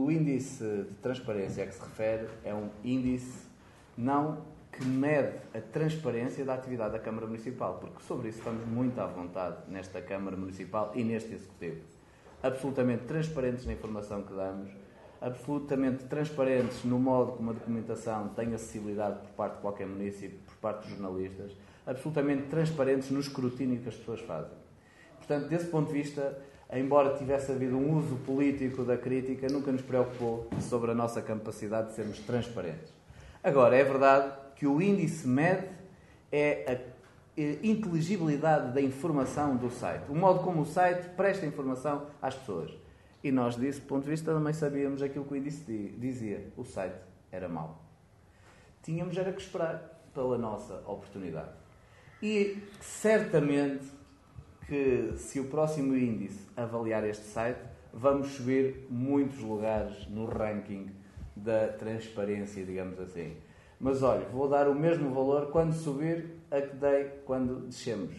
o índice de transparência a que se refere é um índice não que mede a transparência da atividade da Câmara Municipal, porque sobre isso estamos muito à vontade nesta Câmara Municipal e neste Executivo. Absolutamente transparentes na informação que damos, absolutamente transparentes no modo como a documentação tem acessibilidade por parte de qualquer município, por parte dos jornalistas, absolutamente transparentes no escrutínio que as pessoas fazem. Portanto, desse ponto de vista, embora tivesse havido um uso político da crítica, nunca nos preocupou sobre a nossa capacidade de sermos transparentes. Agora, é verdade que o índice mede é a inteligibilidade da informação do site, o modo como o site presta informação às pessoas. E nós, desse ponto de vista, também sabíamos aquilo que o índice dizia. O site era mau. Tínhamos era que esperar pela nossa oportunidade. E certamente que, se o próximo índice avaliar este site, vamos subir muitos lugares no ranking da transparência, digamos assim. Mas olha, vou dar o mesmo valor quando subir a que dei quando descemos.